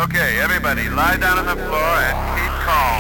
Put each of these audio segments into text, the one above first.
Okay, everybody, lie down on the floor and keep calm.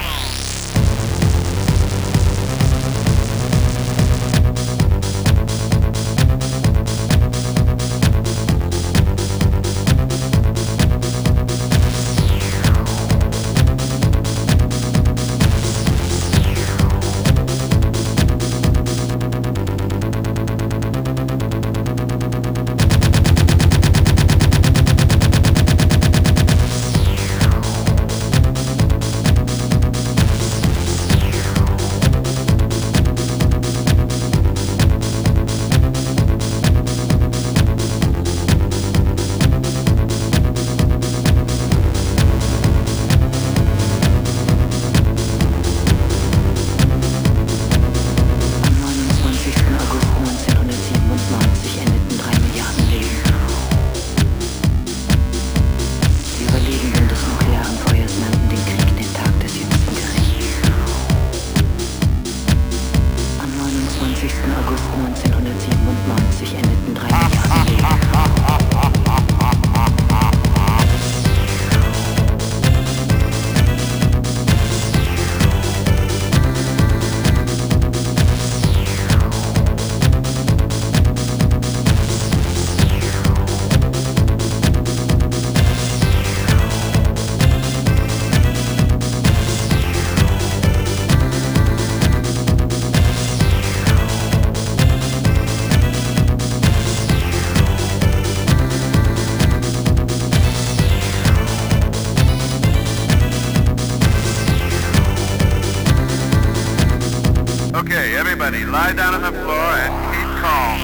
Okay, everybody, lie down on the floor and keep calm.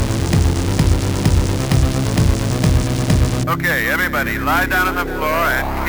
Okay, everybody, lie down on the floor and